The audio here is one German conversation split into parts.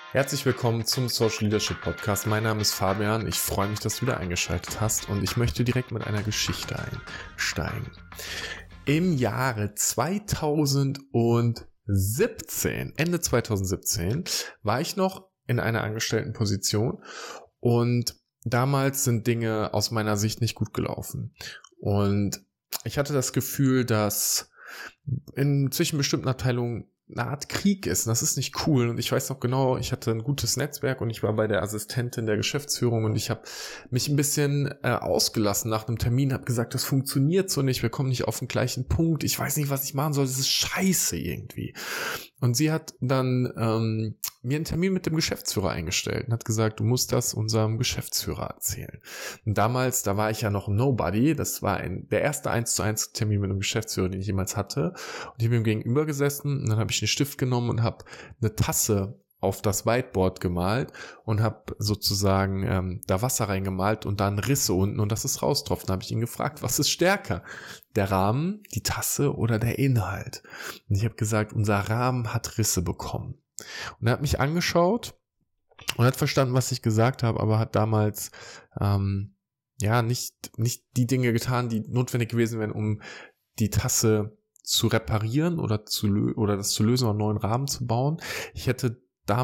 Herzlich willkommen zum Social Leadership Podcast. Mein Name ist Fabian. Ich freue mich, dass du wieder eingeschaltet hast und ich möchte direkt mit einer Geschichte einsteigen. Im Jahre 2017, Ende 2017, war ich noch in einer Angestelltenposition und damals sind Dinge aus meiner Sicht nicht gut gelaufen. Und ich hatte das Gefühl, dass zwischen bestimmten Abteilungen eine Art Krieg ist. Und das ist nicht cool. Und ich weiß noch genau, ich hatte ein gutes Netzwerk und ich war bei der Assistentin der Geschäftsführung und ich habe mich ein bisschen ausgelassen nach einem Termin, habe gesagt, das funktioniert so nicht, wir kommen nicht auf den gleichen Punkt, ich weiß nicht, was ich machen soll, das ist scheiße irgendwie. Und sie hat dann mir einen Termin mit dem Geschäftsführer eingestellt und hat gesagt, du musst das unserem Geschäftsführer erzählen. Und damals, da war ich ja noch Nobody, das war der erste 1:1 Termin mit einem Geschäftsführer, den ich jemals hatte. Und ich habe ihm gegenüber gesessen und dann habe ich einen Stift genommen und habe eine Tasse auf das Whiteboard gemalt und habe sozusagen da Wasser reingemalt und dann Risse unten und das ist raustropfen. Da habe ich ihn gefragt, was ist stärker? Der Rahmen, die Tasse oder der Inhalt? Und ich habe gesagt, unser Rahmen hat Risse bekommen. Und er hat mich angeschaut und hat verstanden, was ich gesagt habe, aber hat damals nicht die Dinge getan, die notwendig gewesen wären, um die Tasse zu reparieren oder das zu lösen oder einen neuen Rahmen zu bauen. Ich hätte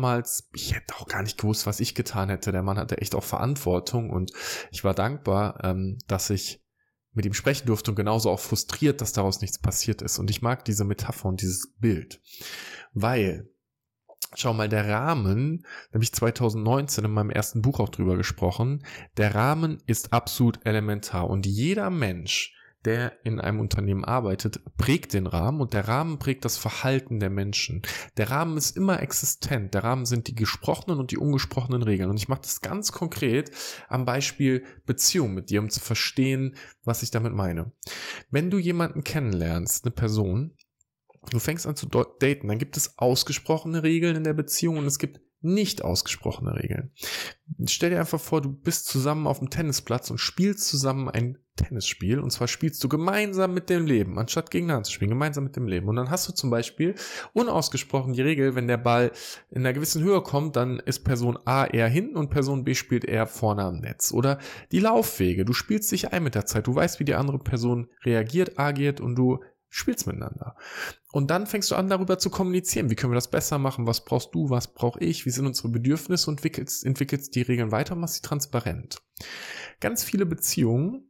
auch gar nicht gewusst, was ich getan hätte. Der Mann hatte echt auch Verantwortung und ich war dankbar, dass ich mit ihm sprechen durfte und genauso auch frustriert, dass daraus nichts passiert ist. Und ich mag diese Metapher und dieses Bild, weil, schau mal, der Rahmen, da habe ich 2019 in meinem ersten Buch auch drüber gesprochen, der Rahmen ist absolut elementar und jeder Mensch, der in einem Unternehmen arbeitet, prägt den Rahmen und der Rahmen prägt das Verhalten der Menschen. Der Rahmen ist immer existent. Der Rahmen sind die gesprochenen und die ungesprochenen Regeln. Und ich mache das ganz konkret am Beispiel Beziehung mit dir, um zu verstehen, was ich damit meine. Wenn du jemanden kennenlernst, eine Person, du fängst an zu daten, dann gibt es ausgesprochene Regeln in der Beziehung und es gibt nicht ausgesprochene Regeln. Stell dir einfach vor, du bist zusammen auf dem Tennisplatz und spielst zusammen ein Tennisspiel und zwar spielst du gemeinsam mit dem Leben, anstatt gegeneinander zu spielen, gemeinsam mit dem Leben. Und dann hast du zum Beispiel unausgesprochen die Regel, wenn der Ball in einer gewissen Höhe kommt, dann ist Person A eher hinten und Person B spielt eher vorne am Netz. Oder die Laufwege, du spielst dich ein mit der Zeit, du weißt, wie die andere Person reagiert, agiert und du spielst miteinander. Und dann fängst du an, darüber zu kommunizieren. Wie können wir das besser machen? Was brauchst du? Was brauche ich? Wie sind unsere Bedürfnisse? Und entwickelst die Regeln weiter und machst sie transparent. Ganz viele Beziehungen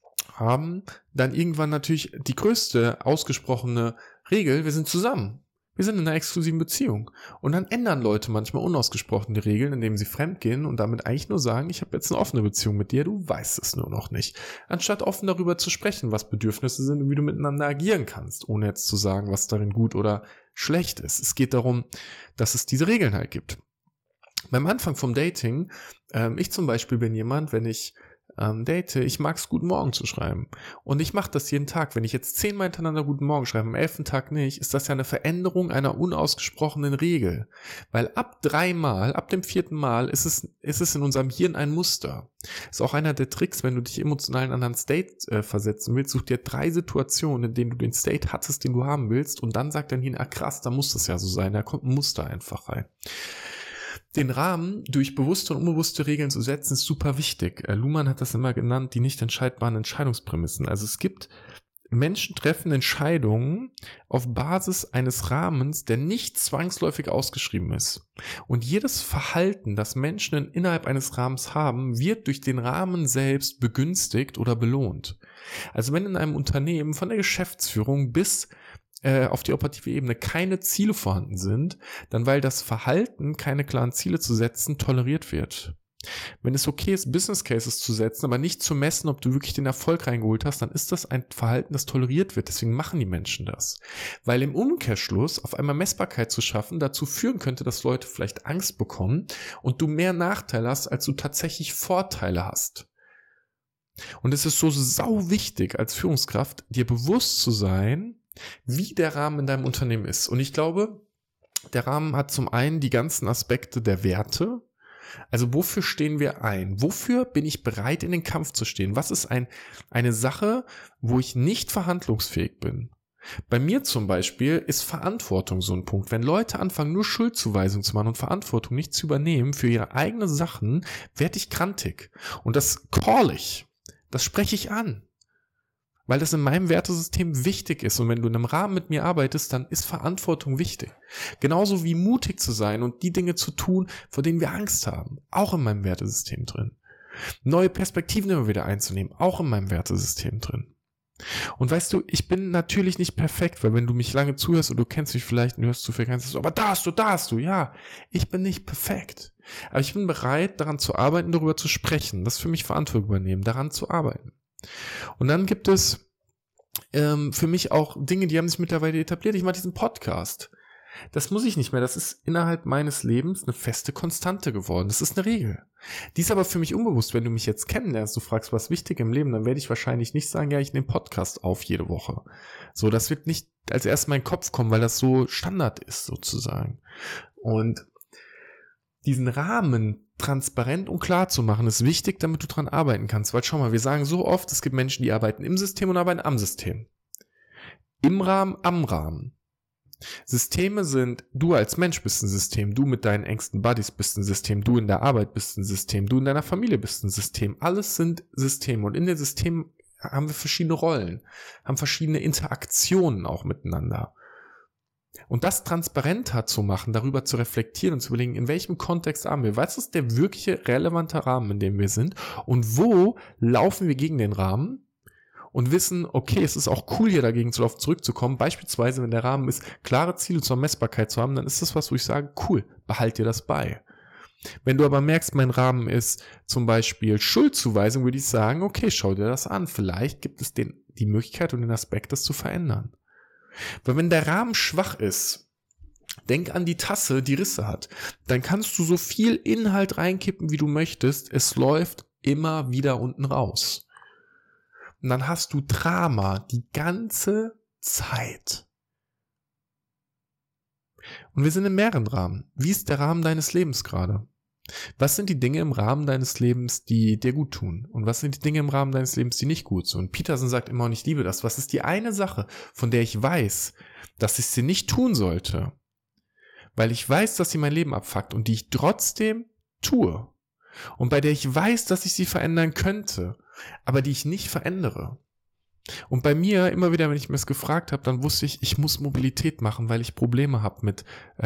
haben dann irgendwann natürlich die größte ausgesprochene Regel, wir sind zusammen. Wir sind in einer exklusiven Beziehung. Und dann ändern Leute manchmal unausgesprochene Regeln, indem sie fremdgehen und damit eigentlich nur sagen, ich habe jetzt eine offene Beziehung mit dir, du weißt es nur noch nicht. Anstatt offen darüber zu sprechen, was Bedürfnisse sind und wie du miteinander agieren kannst, ohne jetzt zu sagen, was darin gut oder schlecht ist. Es geht darum, dass es diese Regeln halt gibt. Beim Anfang vom Dating, ich zum Beispiel bin jemand, wenn ich date, ich mag es, Guten Morgen zu schreiben. Und ich mache das jeden Tag. Wenn ich jetzt 10-mal hintereinander Guten Morgen schreibe, am 11. Tag nicht, ist das ja eine Veränderung einer unausgesprochenen Regel. Weil ab dem 4. Mal ist es in unserem Hirn ein Muster. Das ist auch einer der Tricks, wenn du dich emotional in einen anderen State versetzen willst, such dir 3 Situationen, in denen du den State hattest, den du haben willst, und dann sagt dein Hirn, krass, da muss das ja so sein, da kommt ein Muster einfach rein. Den Rahmen durch bewusste und unbewusste Regeln zu setzen, ist super wichtig. Luhmann hat das immer genannt, die nicht entscheidbaren Entscheidungsprämissen. Also es gibt Menschen treffen Entscheidungen auf Basis eines Rahmens, der nicht zwangsläufig ausgeschrieben ist. Und jedes Verhalten, das Menschen innerhalb eines Rahmens haben, wird durch den Rahmen selbst begünstigt oder belohnt. Also wenn in einem Unternehmen von der Geschäftsführung bis auf die operative Ebene keine Ziele vorhanden sind, dann weil das Verhalten, keine klaren Ziele zu setzen, toleriert wird. Wenn es okay ist, Business Cases zu setzen, aber nicht zu messen, ob du wirklich den Erfolg reingeholt hast, dann ist das ein Verhalten, das toleriert wird. Deswegen machen die Menschen das. Weil im Umkehrschluss auf einmal Messbarkeit zu schaffen dazu führen könnte, dass Leute vielleicht Angst bekommen und du mehr Nachteile hast, als du tatsächlich Vorteile hast. Und es ist so sau wichtig als Führungskraft, dir bewusst zu sein, wie der Rahmen in deinem Unternehmen ist. Und ich glaube, der Rahmen hat zum einen die ganzen Aspekte der Werte. Also wofür stehen wir ein? Wofür bin ich bereit, in den Kampf zu stehen? Was ist eine Sache, wo ich nicht verhandlungsfähig bin? Bei mir zum Beispiel ist Verantwortung so ein Punkt. Wenn Leute anfangen, nur Schuldzuweisung zu machen und Verantwortung nicht zu übernehmen für ihre eigenen Sachen, werde ich grantig. Und das call ich. Das spreche ich an. Weil das in meinem Wertesystem wichtig ist. Und wenn du in einem Rahmen mit mir arbeitest, dann ist Verantwortung wichtig. Genauso wie mutig zu sein und die Dinge zu tun, vor denen wir Angst haben. Auch in meinem Wertesystem drin. Neue Perspektiven immer wieder einzunehmen. Auch in meinem Wertesystem drin. Und weißt du, ich bin natürlich nicht perfekt, weil wenn du mich lange zuhörst und du kennst mich vielleicht und hörst zu viel, kannst du, aber da hast du, ja, ich bin nicht perfekt. Aber ich bin bereit, daran zu arbeiten, darüber zu sprechen, das für mich Verantwortung übernehmen, daran zu arbeiten. Und dann gibt es für mich auch Dinge, die haben sich mittlerweile etabliert. Ich mache diesen Podcast. Das muss ich nicht mehr. Das ist innerhalb meines Lebens eine feste Konstante geworden. Das ist eine Regel. Die ist aber für mich unbewusst. Wenn du mich jetzt kennenlernst, du fragst, was wichtig im Leben, dann werde ich wahrscheinlich nicht sagen, ja, ich nehme Podcast auf jede Woche. So, das wird nicht als erst in meinen Kopf kommen, weil das so Standard ist, sozusagen. Und diesen Rahmen transparent und klar zu machen, ist wichtig, damit du dran arbeiten kannst. Weil schau mal, wir sagen so oft, es gibt Menschen, die arbeiten im System und arbeiten am System. Im Rahmen, am Rahmen. Systeme sind, du als Mensch bist ein System, du mit deinen engsten Buddies bist ein System, du in der Arbeit bist ein System, du in deiner Familie bist ein System. Alles sind Systeme und in den Systemen haben wir verschiedene Rollen, haben verschiedene Interaktionen auch miteinander. Und das transparenter zu machen, darüber zu reflektieren und zu überlegen, in welchem Kontext haben wir, was ist der wirkliche relevante Rahmen, in dem wir sind und wo laufen wir gegen den Rahmen? Und wissen, okay, es ist auch cool, hier dagegen zu laufen, zurückzukommen. Beispielsweise, wenn der Rahmen ist, klare Ziele zur Messbarkeit zu haben, dann ist das was, wo ich sage, cool, behalt dir das bei. Wenn du aber merkst, mein Rahmen ist zum Beispiel Schuldzuweisung, würde ich sagen, okay, schau dir das an. Vielleicht gibt es die Möglichkeit und den Aspekt, das zu verändern. Weil wenn der Rahmen schwach ist, denk an die Tasse, die Risse hat, dann kannst du so viel Inhalt reinkippen, wie du möchtest. Es läuft immer wieder unten raus. Und dann hast du Drama die ganze Zeit. Und wir sind in mehreren Rahmen. Wie ist der Rahmen deines Lebens gerade? Was sind die Dinge im Rahmen deines Lebens, die dir gut tun? Und was sind die Dinge im Rahmen deines Lebens, die nicht gut sind? Und Peterson sagt immer, und ich liebe das, was ist die eine Sache, von der ich weiß, dass ich sie nicht tun sollte, weil ich weiß, dass sie mein Leben abfuckt und die ich trotzdem tue und bei der ich weiß, dass ich sie verändern könnte, aber die ich nicht verändere. Und bei mir, immer wieder, wenn ich mir das gefragt habe, dann wusste ich muss Mobilität machen, weil ich Probleme habe mit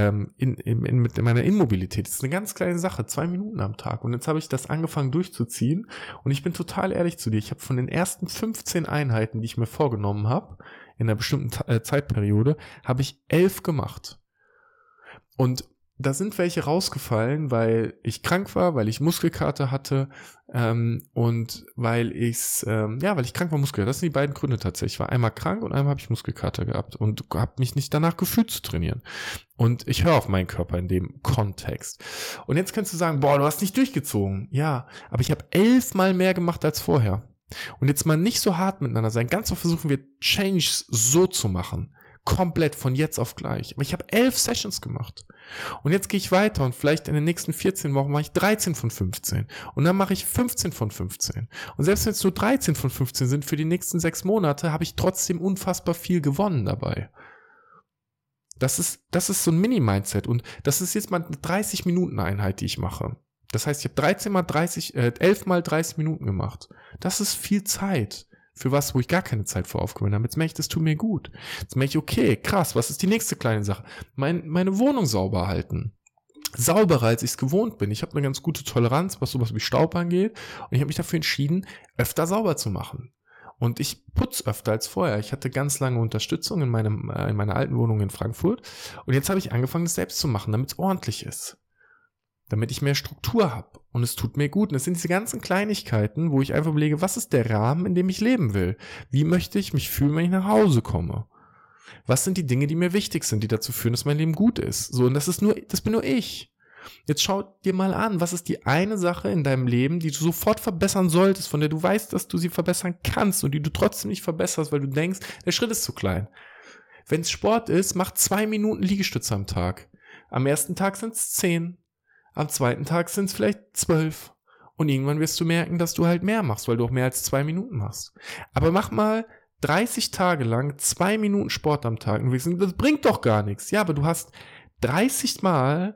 meiner Immobilität. Das ist eine ganz kleine Sache, 2 Minuten am Tag. Und jetzt habe ich das angefangen durchzuziehen. Und ich bin total ehrlich zu dir. Ich habe von den ersten 15 Einheiten, die ich mir vorgenommen habe, in einer bestimmten Zeitperiode, habe ich 11 gemacht. Und da sind welche rausgefallen, weil ich krank war, weil ich Muskelkater hatte und weil ich krank war, Muskelkater. Das sind die beiden Gründe tatsächlich. Ich war einmal krank und einmal habe ich Muskelkater gehabt und habe mich nicht danach gefühlt zu trainieren. Und ich höre auf meinen Körper in dem Kontext. Und jetzt kannst du sagen, boah, du hast nicht durchgezogen. Ja, aber ich habe 11 Mal mehr gemacht als vorher. Und jetzt mal nicht so hart miteinander sein. Ganz oft versuchen wir Changes so zu machen. Komplett von jetzt auf gleich. Aber ich habe 11 Sessions gemacht. Und jetzt gehe ich weiter und vielleicht in den nächsten 14 Wochen mache ich 13 von 15. Und dann mache ich 15 von 15. Und selbst wenn es nur 13 von 15 sind für die nächsten 6 Monate, habe ich trotzdem unfassbar viel gewonnen dabei. Das ist so ein Mini-Mindset. Und das ist jetzt mal eine 30-Minuten-Einheit, die ich mache. Das heißt, ich habe 11 mal 30 Minuten gemacht. Das ist viel Zeit. Für was, wo ich gar keine Zeit vor aufgewendet habe. Jetzt merke ich, das tut mir gut. Jetzt merke ich, okay, krass, was ist die nächste kleine Sache? Meine Wohnung sauber halten. Sauberer, als ich es gewohnt bin. Ich habe eine ganz gute Toleranz, was sowas wie Staub angeht. Und ich habe mich dafür entschieden, öfter sauber zu machen. Und ich putze öfter als vorher. Ich hatte ganz lange Unterstützung in meiner alten Wohnung in Frankfurt. Und jetzt habe ich angefangen, das selbst zu machen, damit es ordentlich ist. Damit ich mehr Struktur habe. Und es tut mir gut. Und es sind diese ganzen Kleinigkeiten, wo ich einfach überlege, was ist der Rahmen, in dem ich leben will? Wie möchte ich mich fühlen, wenn ich nach Hause komme? Was sind die Dinge, die mir wichtig sind, die dazu führen, dass mein Leben gut ist? So, und das bin nur ich. Jetzt schau dir mal an, was ist die eine Sache in deinem Leben, die du sofort verbessern solltest, von der du weißt, dass du sie verbessern kannst und die du trotzdem nicht verbesserst, weil du denkst, der Schritt ist zu klein. Wenn es Sport ist, mach 2 Minuten Liegestütze am Tag. Am ersten Tag sind es 10. Am zweiten Tag sind es vielleicht 12. Und irgendwann wirst du merken, dass du halt mehr machst, weil du auch mehr als 2 Minuten machst. Aber mach mal 30 Tage lang 2 Minuten Sport am Tag. Und wir sagen, das bringt doch gar nichts. Ja, aber du hast 30 Mal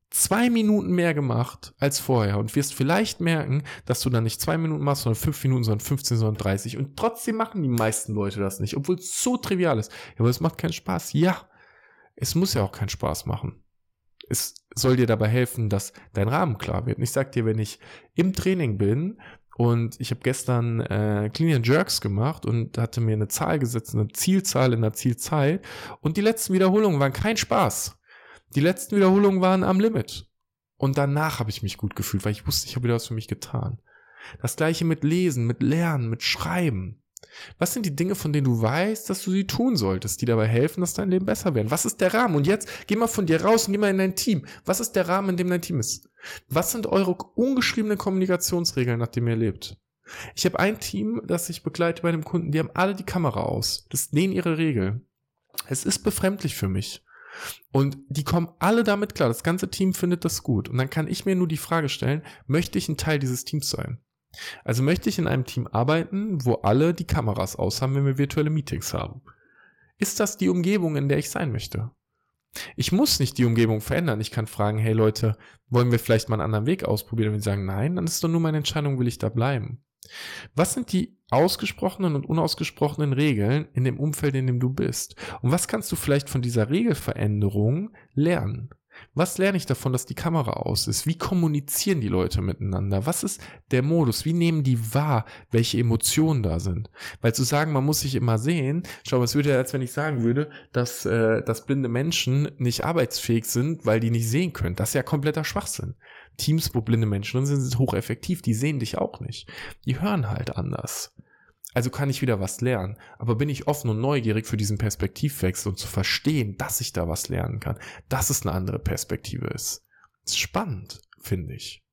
2 Minuten mehr gemacht als vorher und wirst vielleicht merken, dass du dann nicht 2 Minuten machst, sondern 5 Minuten, sondern 15, sondern 30. Und trotzdem machen die meisten Leute das nicht, obwohl es so trivial ist. Ja, aber es macht keinen Spaß. Ja, es muss ja auch keinen Spaß machen. Es soll dir dabei helfen, dass dein Rahmen klar wird. Und ich sag dir, wenn ich im Training bin und ich habe gestern Clean and Jerks gemacht und hatte mir eine Zahl gesetzt, eine Zielzahl in der Zielzeit und die letzten Wiederholungen waren kein Spaß. Die letzten Wiederholungen waren am Limit. Und danach habe ich mich gut gefühlt, weil ich wusste, ich habe wieder was für mich getan. Das gleiche mit Lesen, mit Lernen, mit Schreiben. Was sind die Dinge, von denen du weißt, dass du sie tun solltest, die dabei helfen, dass dein Leben besser wird? Was ist der Rahmen? Und jetzt geh mal von dir raus und geh mal in dein Team. Was ist der Rahmen, in dem dein Team ist? Was sind eure ungeschriebenen Kommunikationsregeln, nach denen ihr lebt? Ich habe ein Team, das ich begleite bei einem Kunden, die haben alle die Kamera aus. Das ist denen ihre Regel. Es ist befremdlich für mich. Und die kommen alle damit klar. Das ganze Team findet das gut. Und dann kann ich mir nur die Frage stellen, möchte ich ein Teil dieses Teams sein? Also möchte ich in einem Team arbeiten, wo alle die Kameras aus haben, wenn wir virtuelle Meetings haben? Ist das die Umgebung, in der ich sein möchte? Ich muss nicht die Umgebung verändern. Ich kann fragen, hey Leute, wollen wir vielleicht mal einen anderen Weg ausprobieren? Und wenn sie sagen, nein, dann ist es doch nur meine Entscheidung, will ich da bleiben. Was sind die ausgesprochenen und unausgesprochenen Regeln in dem Umfeld, in dem du bist? Und was kannst du vielleicht von dieser Regelveränderung lernen? Was lerne ich davon, dass die Kamera aus ist? Wie kommunizieren die Leute miteinander? Was ist der Modus? Wie nehmen die wahr, welche Emotionen da sind? Weil zu sagen, man muss sich immer sehen, schau, was würde, als wenn ich sagen würde, dass blinde Menschen nicht arbeitsfähig sind, weil die nicht sehen können. Das ist ja kompletter Schwachsinn. Teams, wo blinde Menschen drin sind, sind hocheffektiv. Die sehen dich auch nicht. Die hören halt anders. Also kann ich wieder was lernen. Aber bin ich offen und neugierig für diesen Perspektivwechsel und zu verstehen, dass ich da was lernen kann, dass es eine andere Perspektive ist. Das ist spannend, finde ich.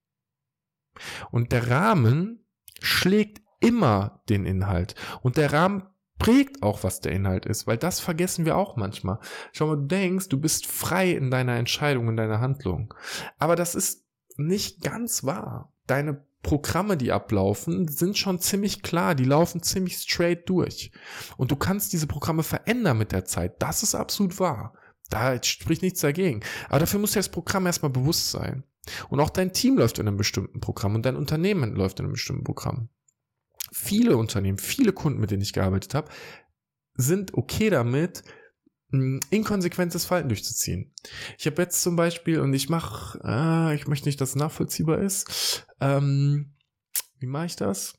Und der Rahmen schlägt immer den Inhalt. Und der Rahmen prägt auch, was der Inhalt ist, weil das vergessen wir auch manchmal. Schau mal, du denkst, du bist frei in deiner Entscheidung, in deiner Handlung. Aber das ist nicht ganz wahr. Deine Programme, die ablaufen, sind schon ziemlich klar, die laufen ziemlich straight durch. Und du kannst diese Programme verändern mit der Zeit. Das ist absolut wahr. Da spricht nichts dagegen. Aber dafür muss dir das Programm erstmal bewusst sein. Und auch dein Team läuft in einem bestimmten Programm und dein Unternehmen läuft in einem bestimmten Programm. Viele Unternehmen, viele Kunden, mit denen ich gearbeitet habe, sind okay damit, inkonsequentes Verhalten durchzuziehen. Ich habe jetzt zum Beispiel, und ich möchte nicht, dass es nachvollziehbar ist, wie mache ich das?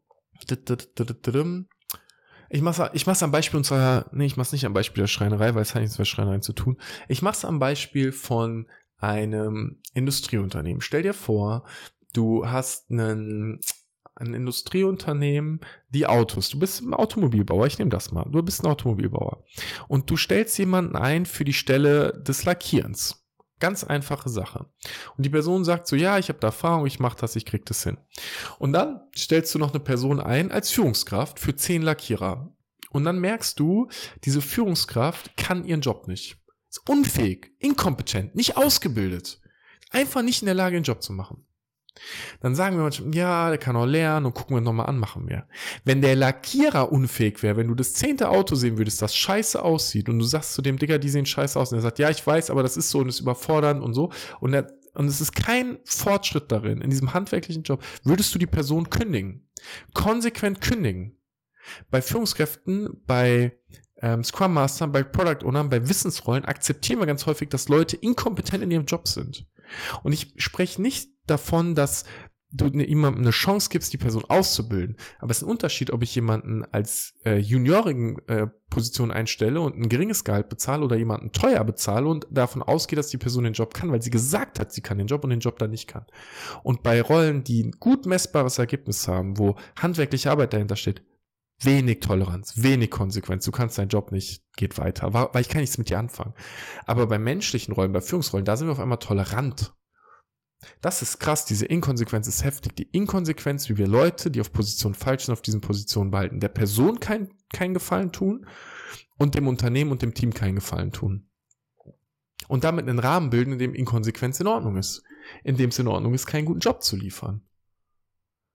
Ich mach's am Beispiel ich mach's nicht am Beispiel der Schreinerei, weil es hat nichts mit Schreinerei zu tun. Ich mach's am Beispiel von einem Industrieunternehmen. Stell dir vor, du hast ein Industrieunternehmen, die Autos. Du bist ein Automobilbauer, ich nehme das mal. Du bist ein Automobilbauer. Und du stellst jemanden ein für die Stelle des Lackierens. Ganz einfache Sache. Und die Person sagt so, ja, ich habe da Erfahrung, ich mache das, ich krieg das hin. Und dann stellst du noch eine Person ein als Führungskraft für 10 Lackierer. Und dann merkst du, diese Führungskraft kann ihren Job nicht. Ist unfähig, inkompetent, nicht ausgebildet. Einfach nicht in der Lage, den Job zu machen. Dann sagen wir manchmal, ja, der kann auch lernen und gucken wir nochmal an, machen wir. Wenn der Lackierer unfähig wäre, wenn du das 10. Auto sehen würdest, das scheiße aussieht und du sagst zu dem Digga, die sehen scheiße aus und er sagt, ja, ich weiß, aber das ist so und ist überfordernd und so und es ist kein Fortschritt darin, in diesem handwerklichen Job, würdest du die Person kündigen. Konsequent kündigen. Bei Führungskräften, bei Scrum Mastern, bei Product Ownern, bei Wissensrollen akzeptieren wir ganz häufig, dass Leute inkompetent in ihrem Job sind. Und ich spreche nicht davon, dass du jemandem eine Chance gibst, die Person auszubilden. Aber es ist ein Unterschied, ob ich jemanden als juniorigen Position einstelle und ein geringes Gehalt bezahle oder jemanden teuer bezahle und davon ausgehe, dass die Person den Job kann, weil sie gesagt hat, sie kann den Job und den Job dann nicht kann. Und bei Rollen, die ein gut messbares Ergebnis haben, wo handwerkliche Arbeit dahinter steht, wenig Toleranz, wenig Konsequenz. Du kannst deinen Job nicht, geht weiter, weil ich kann nichts mit dir anfangen. Aber bei menschlichen Rollen, bei Führungsrollen, da sind wir auf einmal tolerant. Das ist krass, diese Inkonsequenz ist heftig. Die Inkonsequenz, wie wir Leute, die auf Positionen falsch sind, auf diesen Positionen behalten, der Person keinen Gefallen tun und dem Unternehmen und dem Team keinen Gefallen tun. Und damit einen Rahmen bilden, in dem Inkonsequenz in Ordnung ist. In dem es in Ordnung ist, keinen guten Job zu liefern.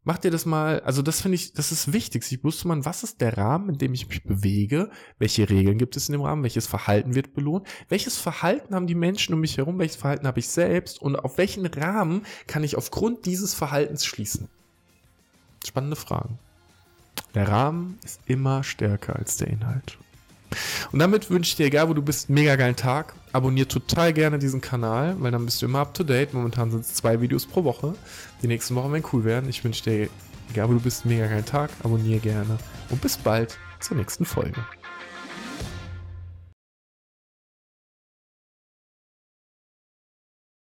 Mach dir das mal, also das finde ich, das ist wichtig, sich bewusst zu machen, was ist der Rahmen, in dem ich mich bewege, welche Regeln gibt es in dem Rahmen, welches Verhalten wird belohnt, welches Verhalten haben die Menschen um mich herum, welches Verhalten habe ich selbst und auf welchen Rahmen kann ich aufgrund dieses Verhaltens schließen? Spannende Fragen. Der Rahmen ist immer stärker als der Inhalt. Und damit wünsche ich dir, egal wo du bist, einen mega geilen Tag. Abonnier total gerne diesen Kanal, weil dann bist du immer up to date. Momentan sind es 2 Videos pro Woche. Die nächsten Wochen werden cool werden. Ich wünsche dir, egal wo du bist, einen mega geilen Tag. Abonnier gerne und bis bald zur nächsten Folge.